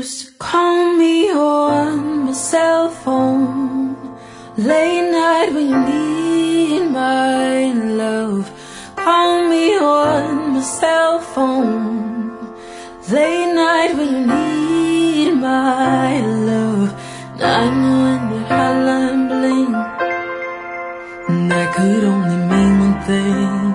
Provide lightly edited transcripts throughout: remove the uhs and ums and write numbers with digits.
used to call me on my cell phone late night when you need my love. Call me on my cell phone late night when you need my love. 911 hotline bling, and that could only mean one thing.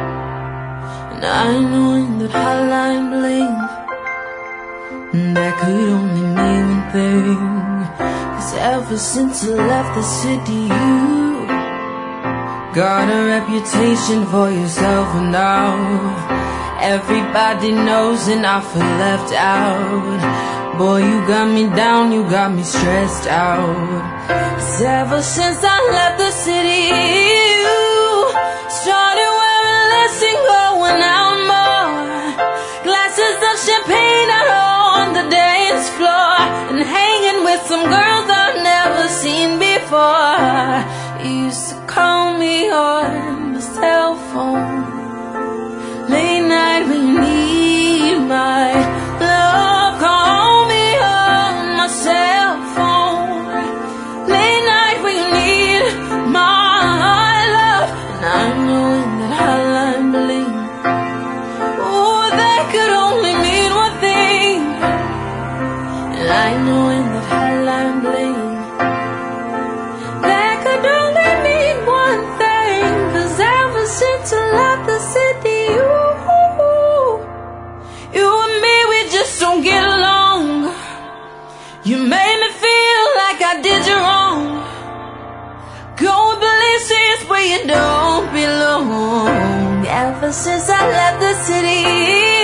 911 hotline bling, and that could only mean one thing. 'Cause ever since I left the city, you got a reputation for yourself, and now everybody knows and I feel left out. Boy, you got me down, you got me stressed out. 'Cause ever since I left the city, you started wearing less and going out more. Glasses of champagne out on the dance floor, and hanging with some girls I've never seen before. You used to call me on my cell phone late night when you need my love. Call me on my cell phone late night when you need my love. And I know in that hotline bling, oh, that could only mean one thing. And I know in that hotline bling, that could only mean one thing. 'Cause ever since I left the city, you and me, we just don't get along. You made me feel like I did you wrong. Going places where you don't belong. Ever since I left the city,